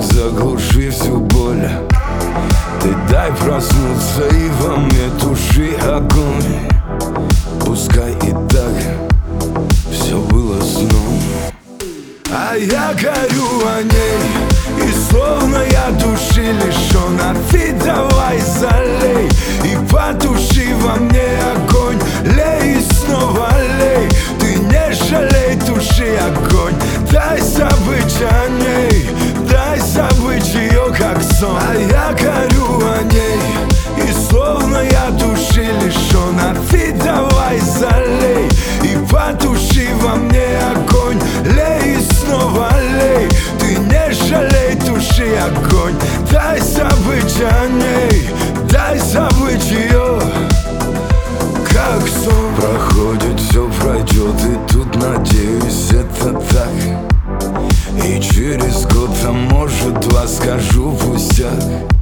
заглуши всю боль. Ты дай проснуться и во мне туши огонь. Пускай и так все было сном, а я горю о ней, и словно я души лишен. А ты давай залей и потуши во мне огонь. Лей и снова лей, ты не жалей, туши огонь. Дай забыть о ней, дай забыть ее как сон. А я горю о ней, и словно я души лишен. А ты давай залей и потуши во мне огонь. Лей и снова лей, ты не жалей, туши огонь. Дай забыть о ней, дай забыть ее как сон. Проходит, все пройдет, и тут, надеюсь, это так. И через год, а может два, скажу пустяк.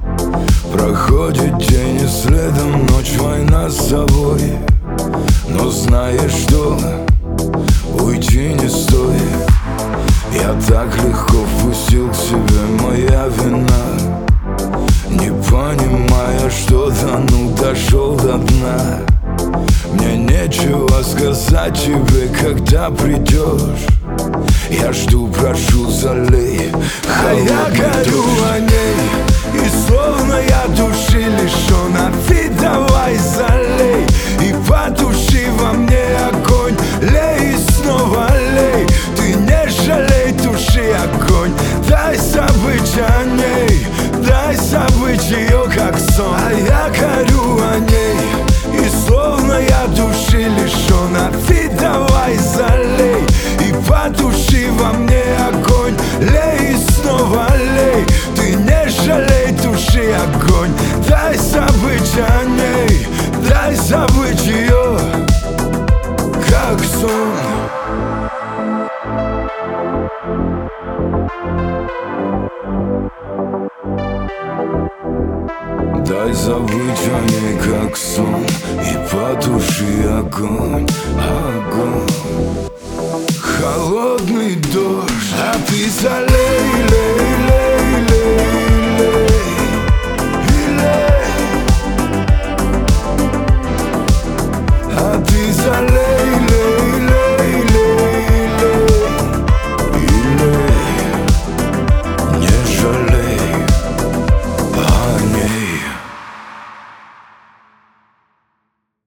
Проходит день, и следом ночь, война с собой. Но знаешь что, уйти не стоит. Я так легко впустил к себе, моя вина, не понимая, что тону, дошел до дна. Мне нечего сказать тебе, когда придешь. Я жду, прошу, залей. А я горю о ней, и словно я души лишен. А ты давай залей и потуши во мне огонь. Лей и снова лей, ты не жалей, туши огонь. Дай забыть о ней, дай забыть ее как сон. А я горю о ней, и словно я души лишен. А ты давай залей и потуши во мне огонь. Лей и снова лей, ты не жалей, туши огонь. Дай забыть о ней, дай забыть ее как сон. Дай забыть о ней как сон и потуши огонь, огонь. Холодный дождь, а ты залей, лей, лей, лей, лей, лей. А ты залей.